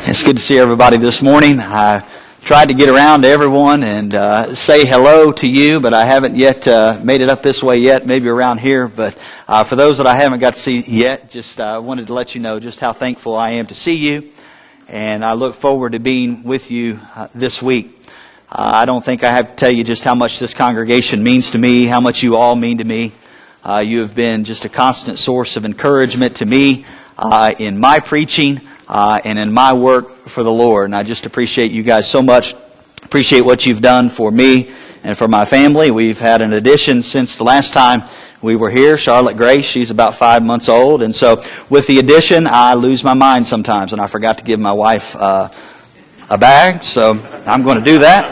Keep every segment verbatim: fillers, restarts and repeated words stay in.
It's good to see everybody this morning. I tried to get around to everyone and uh, say hello to you, but I haven't yet uh, made it up this way yet, maybe around here. But uh, for those that I haven't got to see yet, just uh, wanted to let you know just how thankful I am to see you. And I look forward to being with you uh, this week. Uh, I don't think I have to tell you just how much this congregation means to me, how much you all mean to me. Uh, you have been just a constant source of encouragement to me uh, in my preaching. Uh, and in my work for the Lord. And I just appreciate you guys so much. Appreciate what you've done for me and for my family. We've had an addition since the last time we were here, Charlotte Grace. She's about five months old. And so with the addition, I lose my mind sometimes. And I forgot to give my wife uh, a bag. So I'm going to do that.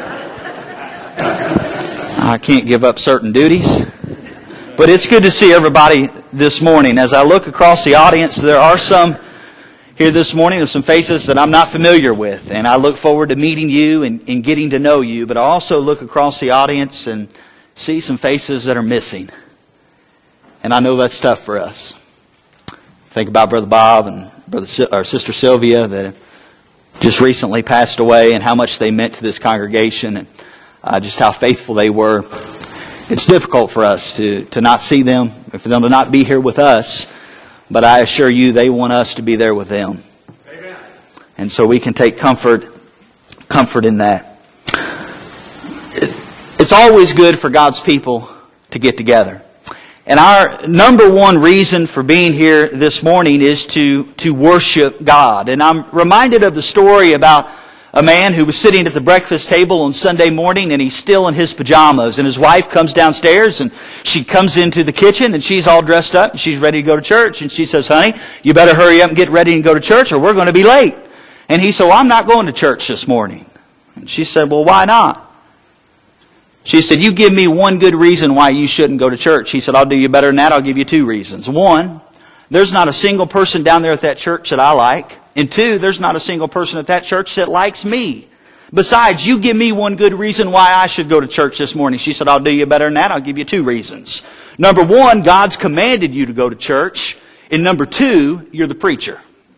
I can't give up certain duties. But it's good to see everybody this morning. As I look across the audience, there are some here this morning of some faces that I'm not familiar with, and I look forward to meeting you and, and getting to know you, but I also look across the audience and see some faces that are missing. And I know that's tough for us. Think about Brother Bob and Brother or Sister Sylvia that just recently passed away and how much they meant to this congregation and uh, just how faithful they were. It's difficult for us to, to not see them, for them to not be here with us. But I assure you, they want us to be there with them. Amen. And so we can take comfort, comfort in that. It, it's always good for God's people to get together. And our number one reason for being here this morning is to, to worship God. And I'm reminded of the story about a man who was sitting at the breakfast table on Sunday morning and he's still in his pajamas. And his wife comes downstairs and she comes into the kitchen and she's all dressed up and she's ready to go to church. And she says, honey, you better hurry up and get ready and go to church or we're going to be late. And he said, well, I'm not going to church this morning. And she said, well, why not? She said, you give me one good reason why you shouldn't go to church. He said, I'll do you better than that. I'll give you two reasons. One, there's not a single person down there at that church that I like. And two, there's not a single person at that church that likes me. Besides, you give me one good reason why I should go to church this morning. She said, I'll do you better than that. I'll give you two reasons. Number one, God's commanded you to go to church. And number two, you're the preacher.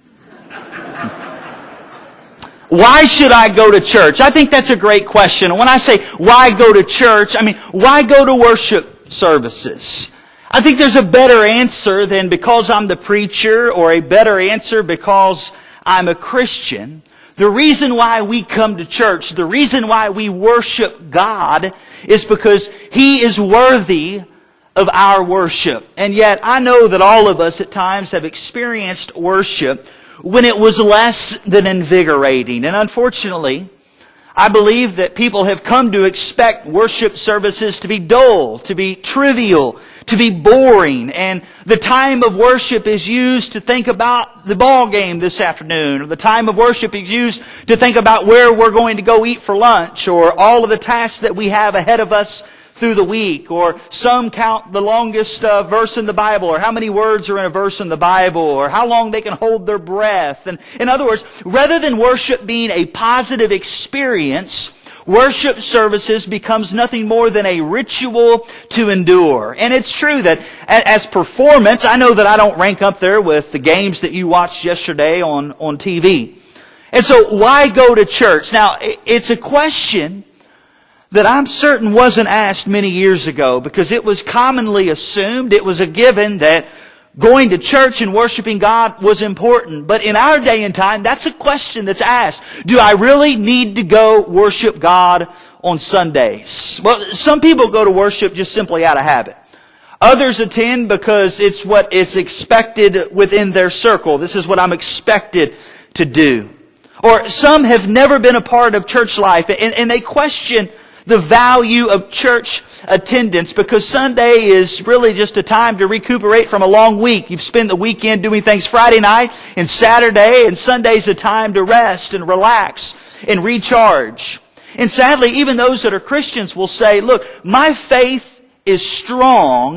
Why should I go to church? I think that's a great question. And when I say, why go to church? I mean, why go to worship services? I think there's a better answer than because I'm the preacher or a better answer because I'm a Christian. The reason why we come to church, the reason why we worship God is because He is worthy of our worship. And yet I know that all of us at times have experienced worship when it was less than invigorating. And unfortunately, I believe that people have come to expect worship services to be dull, to be trivial, to be boring. And the time of worship is used to think about the ball game this afternoon. Or the time of worship is used to think about where we're going to go eat for lunch. Or all of the tasks that we have ahead of us through the week. Or some count the longest uh, verse in the Bible. Or how many words are in a verse in the Bible. Or how long they can hold their breath. And in other words, rather than worship being a positive experience, worship services becomes nothing more than a ritual to endure. And it's true that as performance, I know that I don't rank up there with the games that you watched yesterday on, on T V. And so why go to church? Now, it's a question that I'm certain wasn't asked many years ago because it was commonly assumed, it was a given that going to church and worshiping God was important. But in our day and time, that's a question that's asked. Do I really need to go worship God on Sundays? Well, some people go to worship just simply out of habit. Others attend because it's what is expected within their circle. This is what I'm expected to do. Or some have never been a part of church life and, and they question the value of church attendance because Sunday is really just a time to recuperate from a long week. You've spent the weekend doing things Friday night and Saturday, and Sunday's a time to rest and relax and recharge. And sadly, even those that are Christians will say, look, my faith is strong,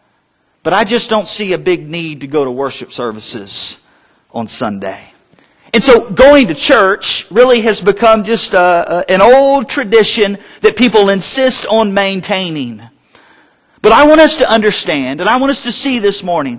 but I just don't see a big need to go to worship services on Sunday. And so going to church really has become just a, a, an old tradition that people insist on maintaining. But I want us to understand, and I want us to see this morning,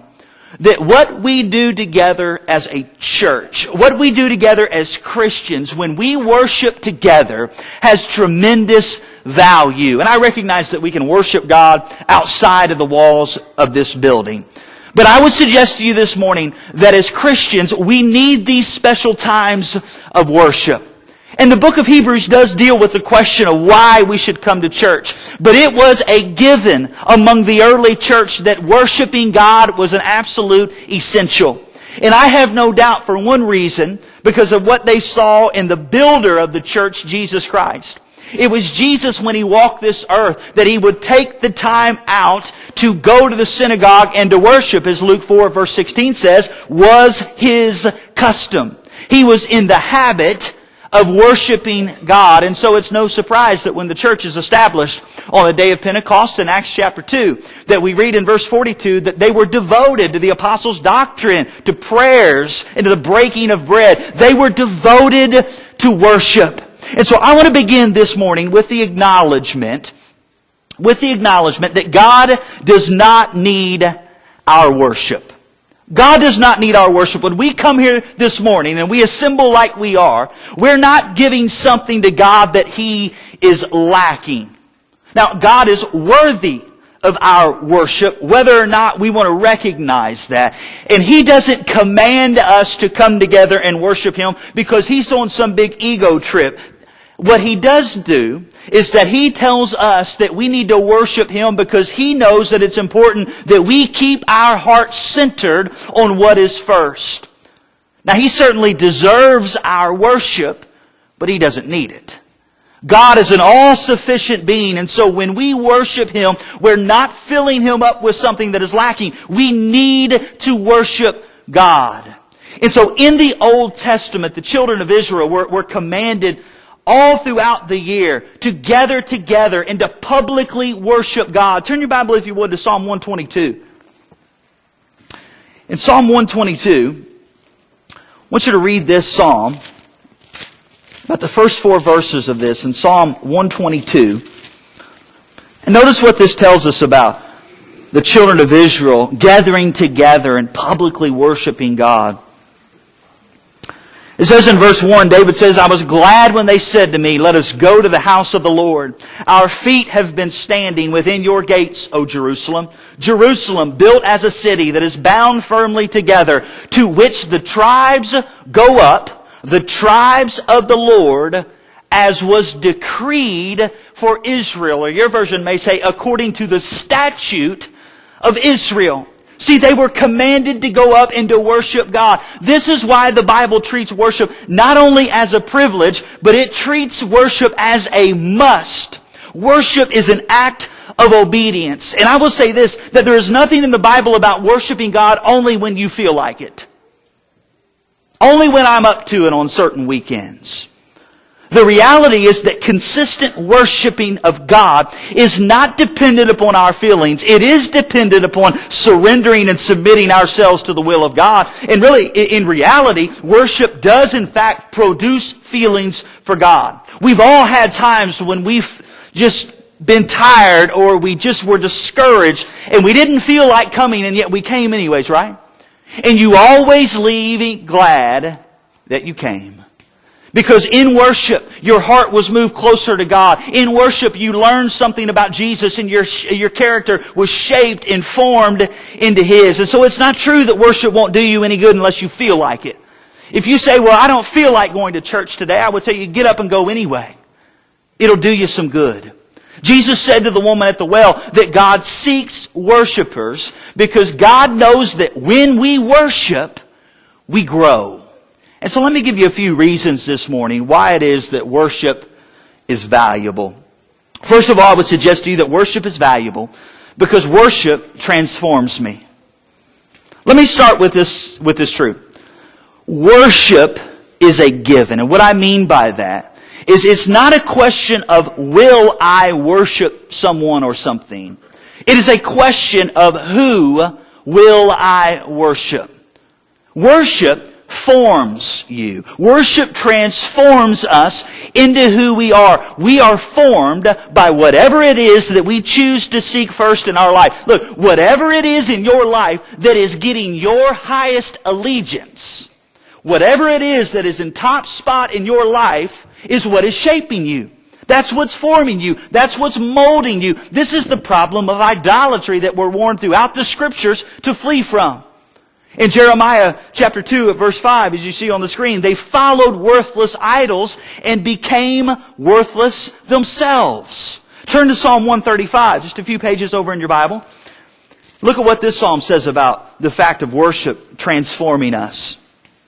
that what we do together as a church, what we do together as Christians, when we worship together, has tremendous value. And I recognize that we can worship God outside of the walls of this building. But I would suggest to you this morning that as Christians, we need these special times of worship. And the book of Hebrews does deal with the question of why we should come to church. But it was a given among the early church that worshiping God was an absolute essential. And I have no doubt for one reason, because of what they saw in the builder of the church, Jesus Christ. It was Jesus, when He walked this earth, that He would take the time out to go to the synagogue and to worship, as Luke four verse sixteen says, was His custom. He was in the habit of worshiping God. And so it's no surprise that when the church is established on the day of Pentecost in Acts chapter two, that we read in verse forty-two that they were devoted to the apostles' doctrine, to prayers, and to the breaking of bread. They were devoted to worship. And so I want to begin this morning with the acknowledgement, with the acknowledgement that God does not need our worship. God does not need our worship. When we come here this morning and we assemble like we are, we're not giving something to God that He is lacking. Now, God is worthy of our worship, whether or not we want to recognize that. And He doesn't command us to come together and worship Him because He's on some big ego trip. What He does do is that He tells us that we need to worship Him because He knows that it's important that we keep our hearts centered on what is first. Now, He certainly deserves our worship, but He doesn't need it. God is an all-sufficient being, and so when we worship Him, we're not filling Him up with something that is lacking. We need to worship God. And so in the Old Testament, the children of Israel were, were commanded all throughout the year to gather together and to publicly worship God. Turn your Bible, if you would, to Psalm one twenty-two. In Psalm one twenty-two, I want you to read this psalm, about the first four verses of this in Psalm one twenty-two. And notice what this tells us about the children of Israel gathering together and publicly worshiping God. It says in verse one, David says, I was glad when they said to me, let us go to the house of the Lord. Our feet have been standing within your gates, O Jerusalem. Jerusalem, built as a city that is bound firmly together, to which the tribes go up, the tribes of the Lord, as was decreed for Israel. Or your version may say, according to the statute of Israel. See, they were commanded to go up and to worship God. This is why the Bible treats worship not only as a privilege, but it treats worship as a must. Worship is an act of obedience. And I will say this, that there is nothing in the Bible about worshiping God only when you feel like it. Only when I'm up to it on certain weekends. The reality is that consistent worshiping of God is not dependent upon our feelings. It is dependent upon surrendering and submitting ourselves to the will of God. And really, in reality, worship does in fact produce feelings for God. We've all had times when we've just been tired or we just were discouraged and we didn't feel like coming, and yet we came anyways, right? And you always leave glad that you came. Because in worship, your heart was moved closer to God. In worship, you learned something about Jesus and your, your character was shaped and formed into His. And so it's not true that worship won't do you any good unless you feel like it. If you say, well, I don't feel like going to church today, I would tell you, get up and go anyway. It'll do you some good. Jesus said to the woman at the well that God seeks worshipers because God knows that when we worship, we grow. And so let me give you a few reasons this morning why it is that worship is valuable. First of all, I would suggest to you that worship is valuable because worship transforms me. Let me start with this, with this truth. Worship is a given. And what I mean by that is it's not a question of will I worship someone or something. It is a question of who will I worship. Worship forms you. Worship transforms us into who we are. We are formed by whatever it is that we choose to seek first in our life. Look, whatever it is in your life that is getting your highest allegiance, whatever it is that is in top spot in your life is what is shaping you. That's what's forming you. That's what's molding you. This is the problem of idolatry that we're warned throughout the Scriptures to flee from. In Jeremiah chapter two at verse five, as you see on the screen, they followed worthless idols and became worthless themselves. Turn to Psalm one thirty-five, just a few pages over in your Bible. Look at what this psalm says about the fact of worship transforming us.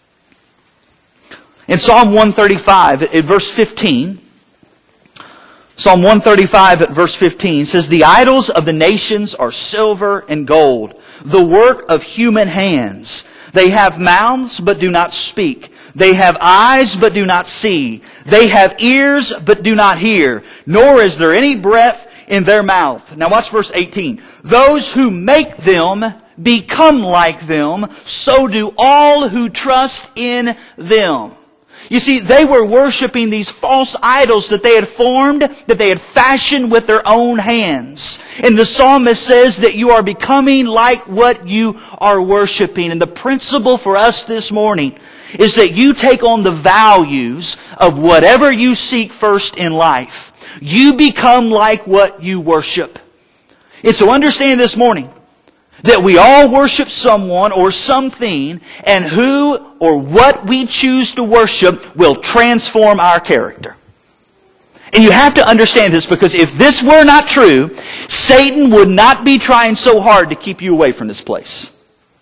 In Psalm one thirty-five at verse fifteen, Psalm one thirty-five at verse fifteen says, "The idols of the nations are silver and gold, the work of human hands. They have mouths, but do not speak. They have eyes, but do not see. They have ears, but do not hear. Nor is there any breath in their mouth." Now watch verse eighteen. "Those who make them become like them, so do all who trust in them." You see, they were worshiping these false idols that they had formed, that they had fashioned with their own hands. And the psalmist says that you are becoming like what you are worshiping. And the principle for us this morning is that you take on the values of whatever you seek first in life. You become like what you worship. And so understand this morning that we all worship someone or something, and who or what we choose to worship will transform our character. And you have to understand this, because if this were not true, Satan would not be trying so hard to keep you away from this place.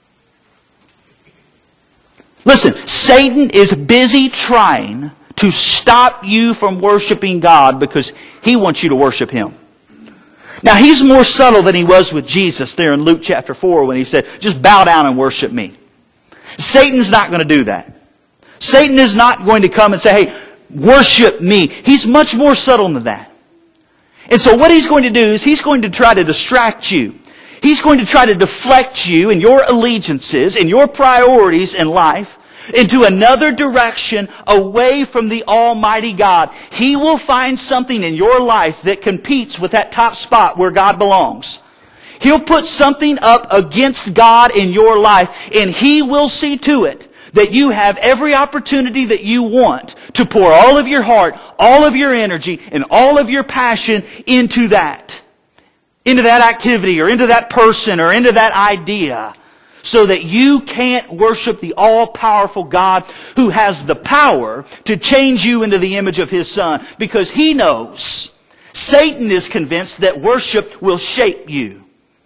Listen, Satan is busy trying to stop you from worshiping God because he wants you to worship him. Now, he's more subtle than he was with Jesus there in Luke chapter four when he said, "Just bow down and worship me." Satan's not going to do that. Satan is not going to come and say, "Hey, worship me." He's much more subtle than that. And so what he's going to do is he's going to try to distract you. He's going to try to deflect you and your allegiances and your priorities in life into another direction away from the Almighty God. He will find something in your life that competes with that top spot where God belongs. He'll put something up against God in your life, and He will see to it that you have every opportunity that you want to pour all of your heart, all of your energy, and all of your passion into that. Into that activity, or into that person, or into that idea. So that you can't worship the all-powerful God who has the power to change you into the image of His Son. Because he knows, Satan is convinced that worship will shape you.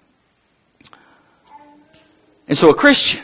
And so a Christian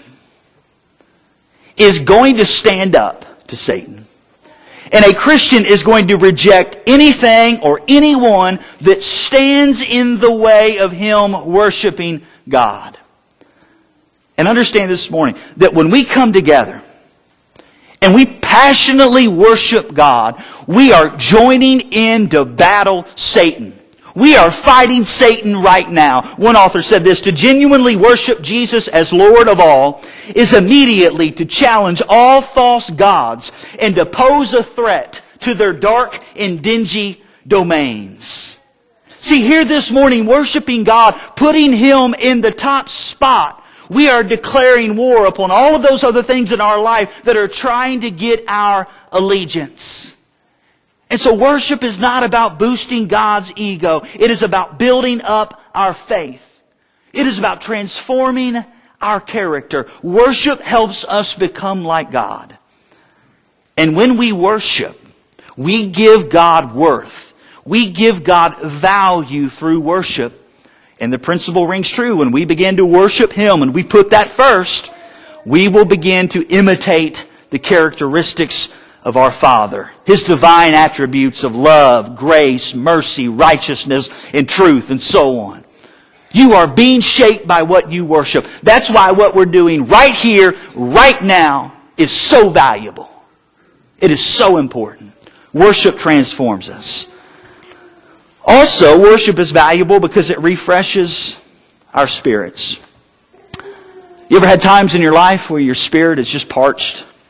is going to stand up to Satan. And a Christian is going to reject anything or anyone that stands in the way of him worshiping God. And understand this morning that when we come together and we passionately worship God, we are joining in to battle Satan. We are fighting Satan right now. One author said this: to genuinely worship Jesus as Lord of all is immediately to challenge all false gods and to pose a threat to their dark and dingy domains. See, here this morning, worshiping God, putting Him in the top spot, we are declaring war upon all of those other things in our life that are trying to get our allegiance. And so worship is not about boosting God's ego. It is about building up our faith. It is about transforming our character. Worship helps us become like God. And when we worship, we give God worth. We give God value through worship. And the principle rings true. When we begin to worship Him and we put that first, we will begin to imitate the characteristics of our Father. His divine attributes of love, grace, mercy, righteousness, and truth, and so on. You are being shaped by what you worship. That's why what we're doing right here, right now, is so valuable. It is so important. Worship transforms us. Also, worship is valuable because it refreshes our spirits. You ever had times in your life where your spirit is just parched?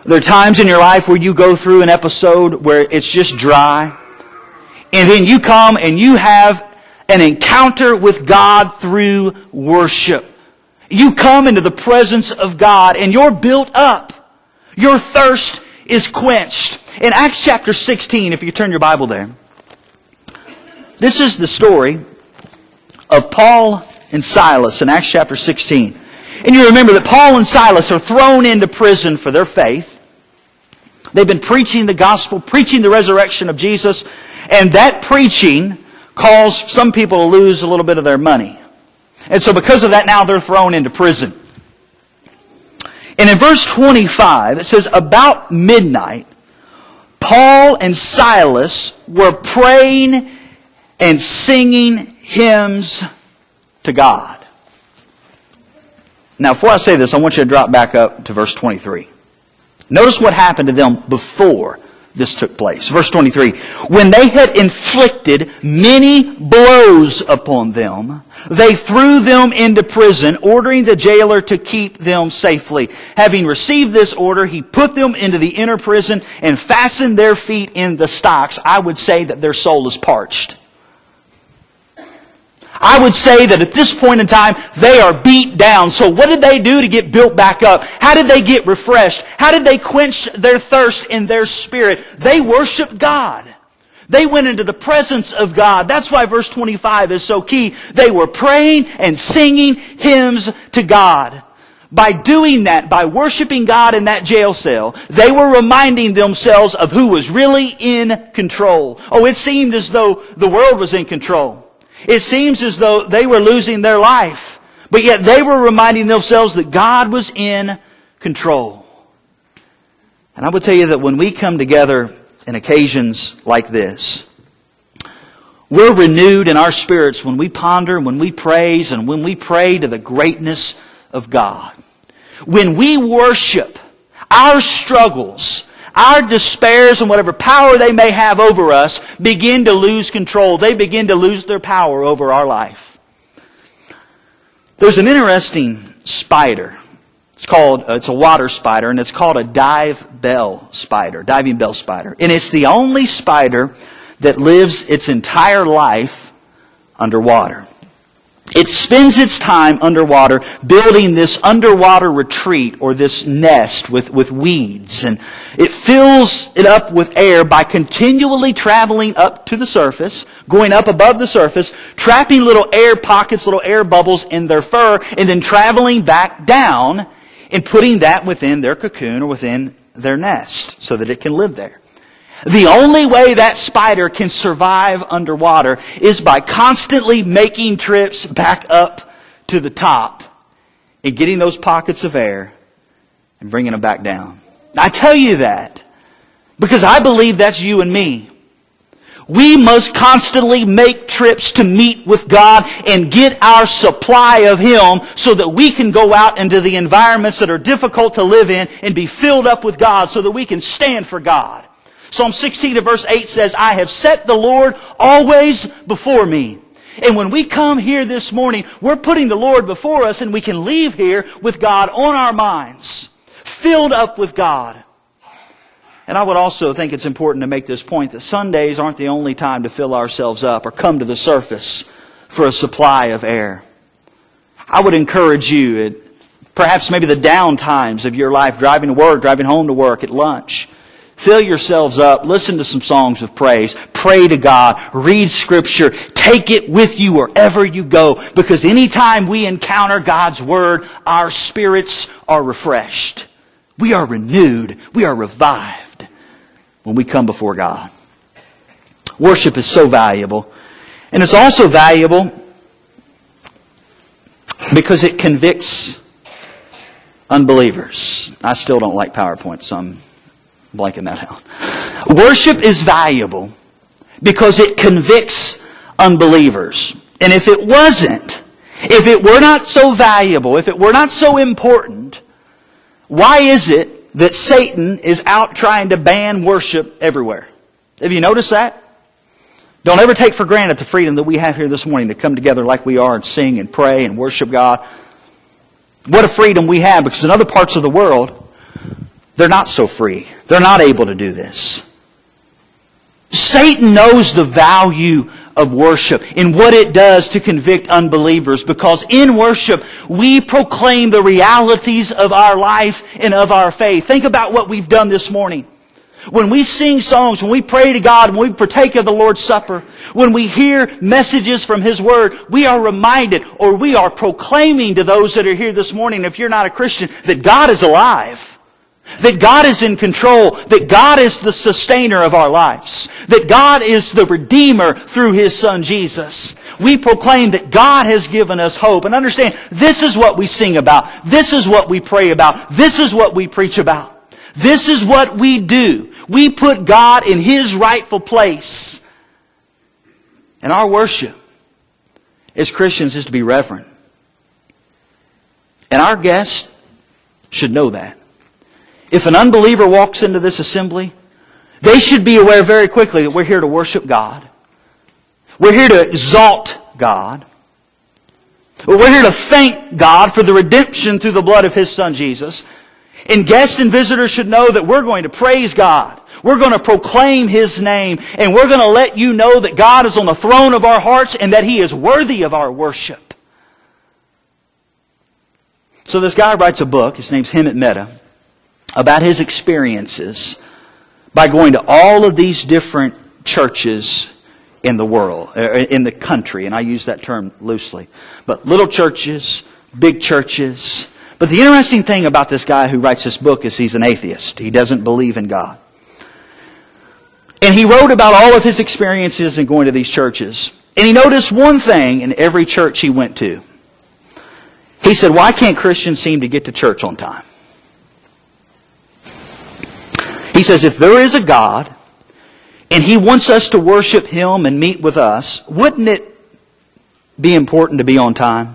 There are times in your life where you go through an episode where it's just dry. And then you come and you have an encounter with God through worship. You come into the presence of God and you're built up. Your thirst is quenched. In Acts chapter sixteen, if you turn your Bible there, this is the story of Paul and Silas in Acts chapter sixteen. And you remember that Paul and Silas are thrown into prison for their faith. They've been preaching the gospel, preaching the resurrection of Jesus, and that preaching caused some people to lose a little bit of their money. And so because of that, now they're thrown into prison. And in verse twenty-five, it says, about midnight, Paul and Silas were praying and singing hymns to God. Now, before I say this, I want you to drop back up to verse twenty-three. Notice what happened to them before this took place. Verse twenty-three. When they had inflicted many blows upon them, they threw them into prison, ordering the jailer to keep them safely. Having received this order, he put them into the inner prison and fastened their feet in the stocks. I would say that their soul is parched. I would say that at this point in time, they are beat down. So what did they do to get built back up? How did they get refreshed? How did they quench their thirst in their spirit? They worshiped God. They went into the presence of God. That's why verse twenty-five is so key. They were praying and singing hymns to God. By doing that, by worshiping God in that jail cell, they were reminding themselves of who was really in control. Oh, it seemed as though the world was in control. It seems as though they were losing their life. But yet they were reminding themselves that God was in control. And I would tell you that when we come together in occasions like this, we're renewed in our spirits when we ponder, when we praise, and when we pray to the greatness of God. When we worship, our struggles, our despairs and whatever power they may have over us begin to lose control. They begin to lose their power over our life. There's an interesting spider. It's called, uh, it's a water spider, and it's called a dive bell spider, diving bell spider. And it's the only spider that lives its entire life underwater. It spends its time underwater building this underwater retreat or this nest with, with weeds. And it fills it up with air by continually traveling up to the surface, going up above the surface, trapping little air pockets, little air bubbles in their fur, and then traveling back down and putting that within their cocoon or within their nest so that it can live there. The only way that spider can survive underwater is by constantly making trips back up to the top and getting those pockets of air and bringing them back down. I tell you that because I believe that's you and me. We must constantly make trips to meet with God and get our supply of Him so that we can go out into the environments that are difficult to live in and be filled up with God so that we can stand for God. Psalm sixteen and verse eight says, I have set the Lord always before me. And when we come here this morning, we're putting the Lord before us and we can leave here with God on our minds, filled up with God. And I would also think it's important to make this point that Sundays aren't the only time to fill ourselves up or come to the surface for a supply of air. I would encourage you, at perhaps maybe the down times of your life, driving to work, driving home to work, at lunch, fill yourselves up, listen to some songs of praise, pray to God, read Scripture, take it with you wherever you go. Because anytime we encounter God's Word, our spirits are refreshed. We are renewed. We are revived when we come before God. Worship is so valuable. And it's also valuable because it convicts unbelievers. I still don't like PowerPoint, so I'm blanking that out. Worship is valuable because it convicts unbelievers. And if it wasn't, if it were not so valuable, if it were not so important, why is it that Satan is out trying to ban worship everywhere? Have you noticed that? Don't ever take for granted the freedom that we have here this morning to come together like we are and sing and pray and worship God. What a freedom we have, because in other parts of the world, they're not so free. They're not able to do this. Satan knows the value of worship and what it does to convict unbelievers, because in worship we proclaim the realities of our life and of our faith. Think about what we've done this morning. When we sing songs, when we pray to God, when we partake of the Lord's Supper, when we hear messages from His Word, we are reminded, or we are proclaiming to those that are here this morning, if you're not a Christian, that God is alive. That God is in control. That God is the sustainer of our lives. That God is the Redeemer through His Son Jesus. We proclaim that God has given us hope. And understand, this is what we sing about. This is what we pray about. This is what we preach about. This is what we do. We put God in His rightful place. And our worship as Christians is to be reverent. And our guests should know that. If an unbeliever walks into this assembly, they should be aware very quickly that we're here to worship God. We're here to exalt God. We're here to thank God for the redemption through the blood of His Son Jesus. And guests and visitors should know that we're going to praise God. We're going to proclaim His name. And we're going to let you know that God is on the throne of our hearts and that He is worthy of our worship. So this guy writes a book, his name's Hemant Mehta, about his experiences by going to all of these different churches in the world, in the country, and I use that term loosely. But little churches, big churches. But the interesting thing about this guy who writes this book is he's an atheist. He doesn't believe in God. And he wrote about all of his experiences in going to these churches. And he noticed one thing in every church he went to. He said, why can't Christians seem to get to church on time? He says, if there is a God, and He wants us to worship Him and meet with us, wouldn't it be important to be on time?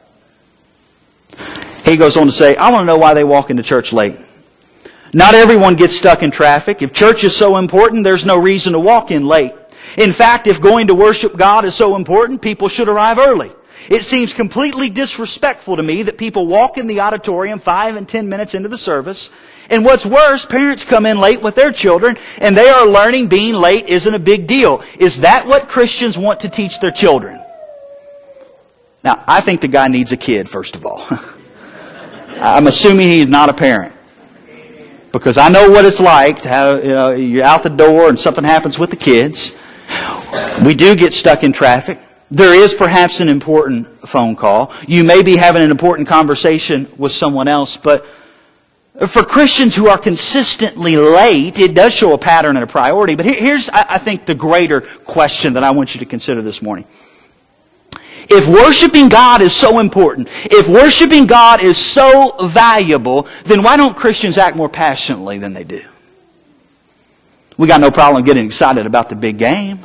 He goes on to say, I want to know why they walk into church late. Not everyone gets stuck in traffic. If church is so important, there's no reason to walk in late. In fact, if going to worship God is so important, people should arrive early. It seems completely disrespectful to me that people walk in the auditorium five and ten minutes into the service. And what's worse, parents come in late with their children and they are learning being late isn't a big deal. Is that what Christians want to teach their children? Now, I think the guy needs a kid, first of all. I'm assuming he's not a parent. Because I know what it's like to have, you know, you're out the door and something happens with the kids. We do get stuck in traffic. There is perhaps an important phone call. You may be having an important conversation with someone else, but for Christians who are consistently late, it does show a pattern and a priority. But here's, I think, the greater question that I want you to consider this morning. If worshiping God is so important, if worshiping God is so valuable, then why don't Christians act more passionately than they do? We got no problem getting excited about the big game.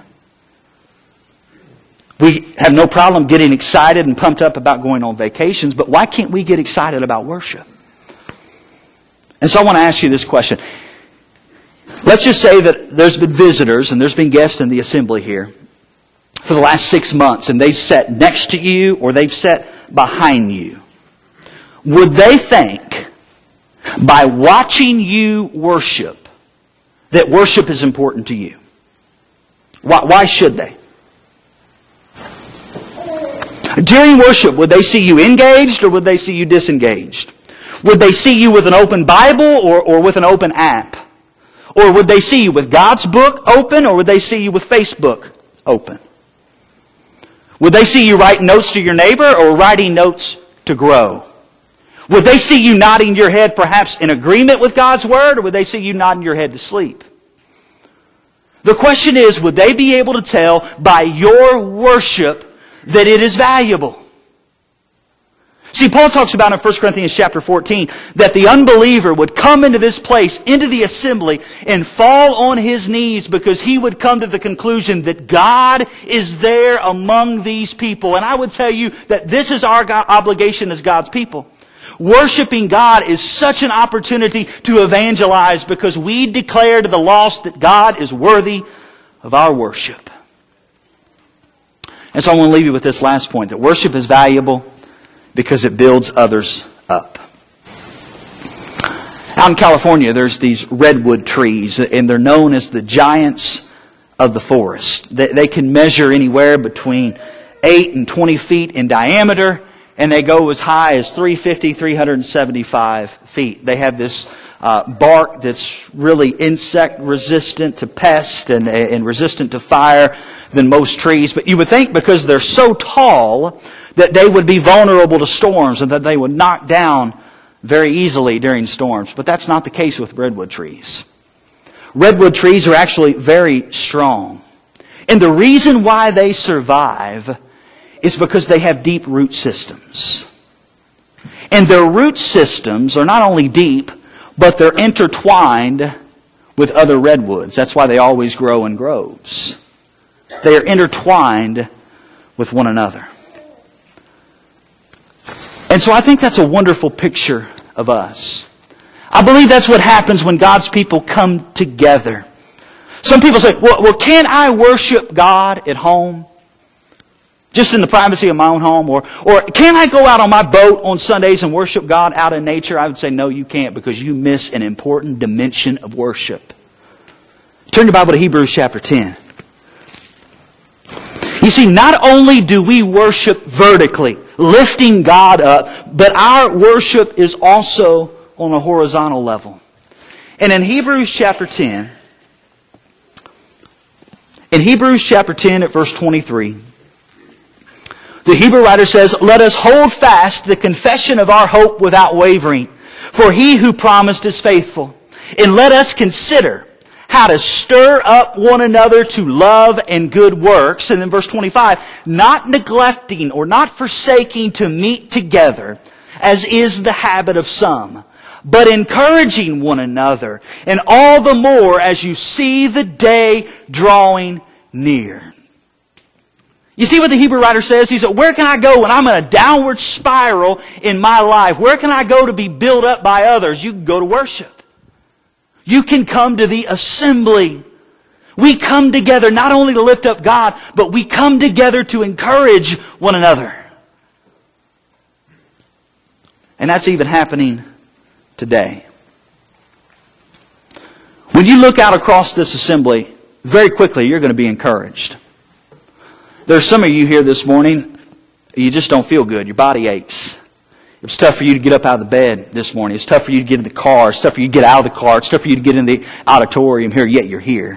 We have no problem getting excited and pumped up about going on vacations, but why can't we get excited about worship? And so I want to ask you this question. Let's just say that there's been visitors and there's been guests in the assembly here for the last six months and they've sat next to you or they've sat behind you. Would they think, by watching you worship, that worship is important to you? Why, why should they? During worship, would they see you engaged or would they see you disengaged? Would they see you with an open Bible or, or with an open app? Or would they see you with God's book open or would they see you with Facebook open? Would they see you writing notes to your neighbor or writing notes to grow? Would they see you nodding your head perhaps in agreement with God's Word or would they see you nodding your head to sleep? The question is, would they be able to tell by your worship that it is valuable? See, Paul talks about in First Corinthians chapter fourteen that the unbeliever would come into this place, into the assembly, and fall on his knees because he would come to the conclusion that God is there among these people. And I would tell you that this is our obligation as God's people. Worshiping God is such an opportunity to evangelize because we declare to the lost that God is worthy of our worship. And so I want to leave you with this last point, that worship is valuable because it builds others up. Out in California, there's these redwood trees, and they're known as the giants of the forest. They, they can measure anywhere between eight and twenty feet in diameter, and they go as high as three hundred fifty, three hundred seventy-five feet. They have this uh, bark that's really insect resistant to pests and, and resistant to fire than most trees. But you would think because they're so tall that they would be vulnerable to storms and that they would knock down very easily during storms. But that's not the case with redwood trees. Redwood trees are actually very strong. And the reason why they survive is because they have deep root systems. And their root systems are not only deep, but they're intertwined with other redwoods. That's why they always grow in groves. They are intertwined with one another. And so I think that's a wonderful picture of us. I believe that's what happens when God's people come together. Some people say, well, well, can I worship God at home? Just in the privacy of my own home? Or, or can I go out on my boat on Sundays and worship God out in nature? I would say, no, you can't, because you miss an important dimension of worship. Turn your Bible to Hebrews chapter ten. You see, not only do we worship vertically, lifting God up, but our worship is also on a horizontal level. And in Hebrews chapter ten, in Hebrews chapter ten at verse twenty-three, the Hebrew writer says, "Let us hold fast the confession of our hope without wavering, for He who promised is faithful. And let us consider how to stir up one another to love and good works." And then verse twenty-five, "Not neglecting or not forsaking to meet together, as is the habit of some, but encouraging one another, and all the more as you see the day drawing near." You see what the Hebrew writer says? He said, where can I go when I'm in a downward spiral in my life? Where can I go to be built up by others? You can go to worship. You can come to the assembly. We come together not only to lift up God, but we come together to encourage one another. And that's even happening today. When you look out across this assembly, very quickly you're going to be encouraged. There's some of you here this morning, you just don't feel good. Your body aches. It's tough for you to get up out of the bed this morning. It's tough for you to get in the car. It's tough for you to get out of the car. It's tough for you to get in the auditorium here, yet you're here.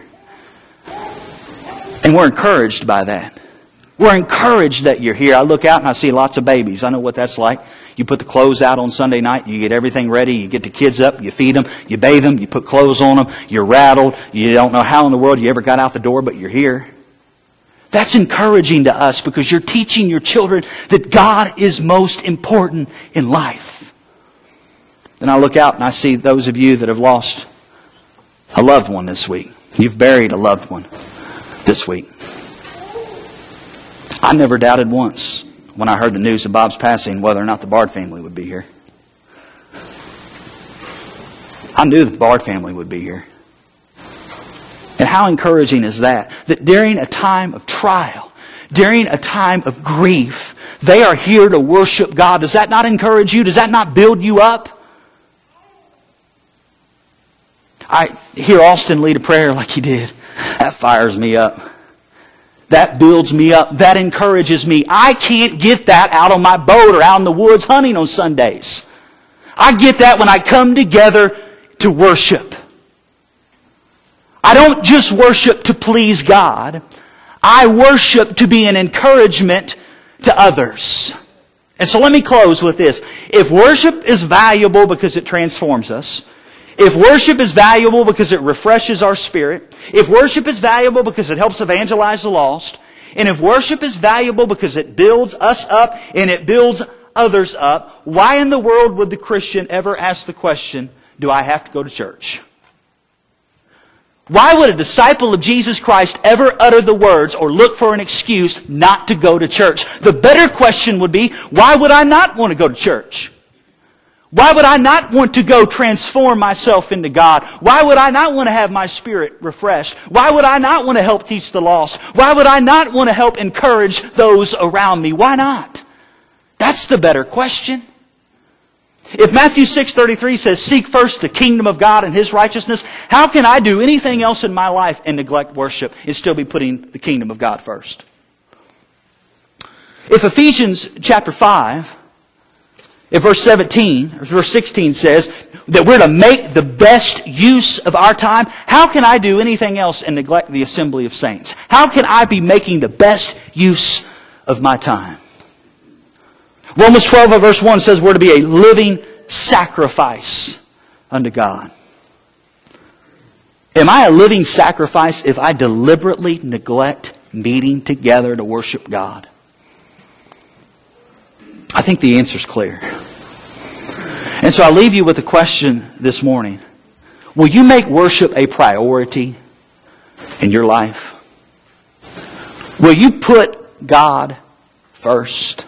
And we're encouraged by that. We're encouraged that you're here. I look out and I see lots of babies. I know what that's like. You put the clothes out on Sunday night. You get everything ready. You get the kids up. You feed them. You bathe them. You put clothes on them. You're rattled. You don't know how in the world you ever got out the door, but you're here. That's encouraging to us because you're teaching your children that God is most important in life. Then I look out and I see those of you that have lost a loved one this week. You've buried a loved one this week. I never doubted once when I heard the news of Bob's passing whether or not the Bard family would be here. I knew the Bard family would be here. And how encouraging is that? That during a time of trial, during a time of grief, they are here to worship God. Does that not encourage you? Does that not build you up? I hear Austin lead a prayer like he did. That fires me up. That builds me up. That encourages me. I can't get that out on my boat or out in the woods hunting on Sundays. I get that when I come together to worship. I don't just worship to please God. I worship to be an encouragement to others. And so let me close with this. If worship is valuable because it transforms us, if worship is valuable because it refreshes our spirit, if worship is valuable because it helps evangelize the lost, and if worship is valuable because it builds us up and it builds others up, why in the world would the Christian ever ask the question, do I have to go to church? Why would a disciple of Jesus Christ ever utter the words or look for an excuse not to go to church? The better question would be, why would I not want to go to church? Why would I not want to go transform myself into God? Why would I not want to have my spirit refreshed? Why would I not want to help teach the lost? Why would I not want to help encourage those around me? Why not? That's the better question. If Matthew six thirty-three says, seek first the kingdom of God and His righteousness, how can I do anything else in my life and neglect worship and still be putting the kingdom of God first? If Ephesians chapter five, if verse seventeen, or verse sixteen says that we're to make the best use of our time, how can I do anything else and neglect the assembly of saints? How can I be making the best use of my time? Romans twelve verse one says we're to be a living sacrifice unto God. Am I a living sacrifice if I deliberately neglect meeting together to worship God? I think the answer is clear. And so I leave you with a question this morning. Will you make worship a priority in your life? Will you put God first?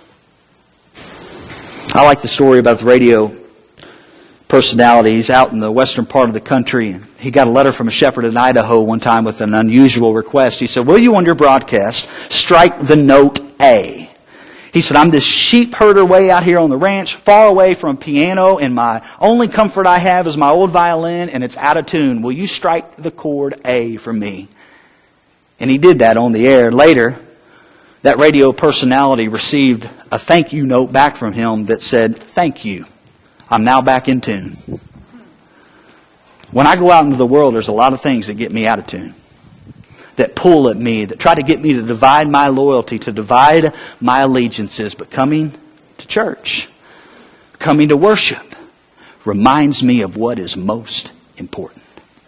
I like the story about the radio personality. He's out in the western part of the country, and he got a letter from a shepherd in Idaho one time with an unusual request. He said, will you on your broadcast strike the note A? He said, I'm this sheep herder way out here on the ranch, far away from a piano, and my only comfort I have is my old violin, and it's out of tune. Will you strike the chord A for me? And he did that on the air. Later, that radio personality received a thank you note back from him that said, thank you. I'm now back in tune. When I go out into the world, there's a lot of things that get me out of tune, that pull at me, that try to get me to divide my loyalty, to divide my allegiances. But coming to church, coming to worship, reminds me of what is most important.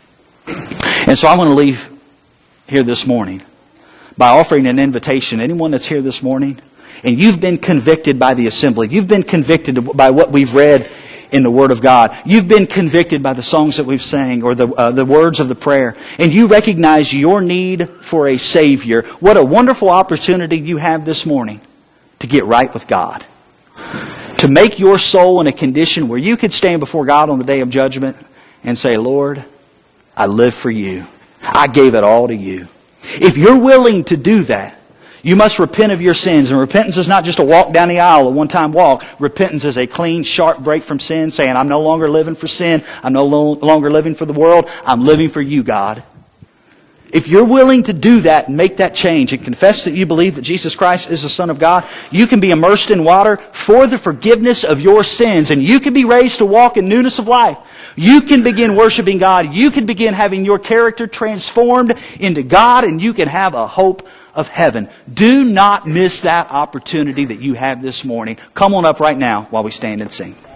And so I want to leave here this morning by offering an invitation. Anyone that's here this morning, and you've been convicted by the assembly, you've been convicted by what we've read in the Word of God, you've been convicted by the songs that we've sang or the uh, the words of the prayer, and you recognize your need for a Savior, what a wonderful opportunity you have this morning to get right with God. To make your soul in a condition where you could stand before God on the day of judgment and say, Lord, I live for you. I gave it all to you. If you're willing to do that, you must repent of your sins. And repentance is not just a walk down the aisle, a one-time walk. Repentance is a clean, sharp break from sin, saying, I'm no longer living for sin. I'm no longer living for the world. I'm living for you, God. If you're willing to do that and make that change and confess that you believe that Jesus Christ is the Son of God, you can be immersed in water for the forgiveness of your sins. And you can be raised to walk in newness of life. You can begin worshiping God. You can begin having your character transformed into God, and you can have a hope of heaven. Do not miss that opportunity that you have this morning. Come on up right now while we stand and sing.